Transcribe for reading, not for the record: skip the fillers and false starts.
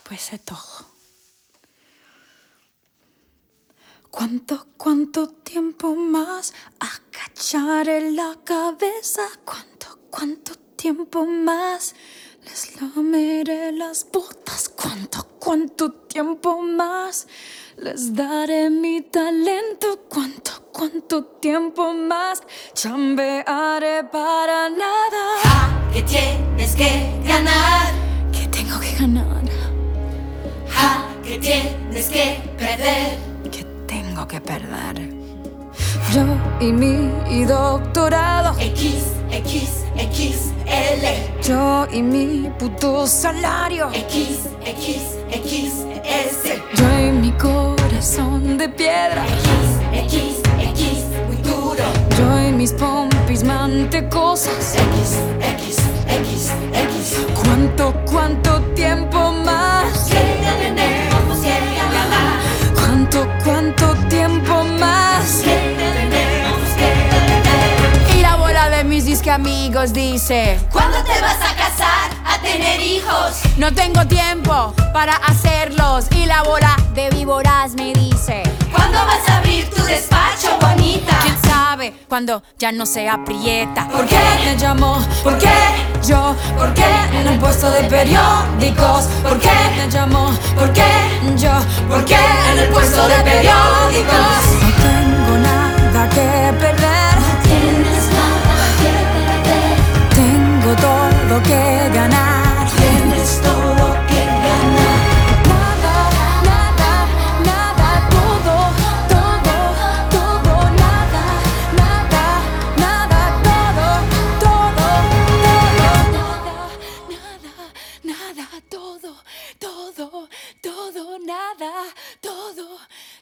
Pues sé todo. ¿Cuánto tiempo más? Agacharé la cabeza. ¿Cuánto tiempo más? Les lameré las botas. ¿Cuánto tiempo más? Les daré mi talento. ¿Cuánto tiempo más? Chambearé para nada. Que tienes que ganar. Que tengo que ganar. Que tienes que perder. Que tengo que perder. Yo y mi doctorado. XXXL. Yo y mi puto salario. XXXS. Yo y mi corazón de piedra. XXX muy duro. Yo y mis pompis mantecosas. XXXX. ¿Cuánto tiempo más? Tenemos que ganar. ¿Cuánto tiempo más? Tenemos que ganar. Y la bola de mis disque amigos dice: ¿Cuándo te vas a casar? A tener hijos. no tengo tiempo para hacerlos. Y la bola de víboras me dice: ¿Cuándo vas a abrir tu despacho, bonita? ¿quién sabe cuando ya no se aprieta? ¿Por qué? Me llamó, ¿por qué? Yo, ¿por qué? En el puesto de periódicos. ¿Por qué? Me llamó, ¿por qué? Yo, ¿por qué? En el puesto de periódicos. No tengo nada que perder. Tienes nada que perder. Tengo todo que ganar. Tienes todo que ganar. Nada, todo, nada, todo, nada, todo.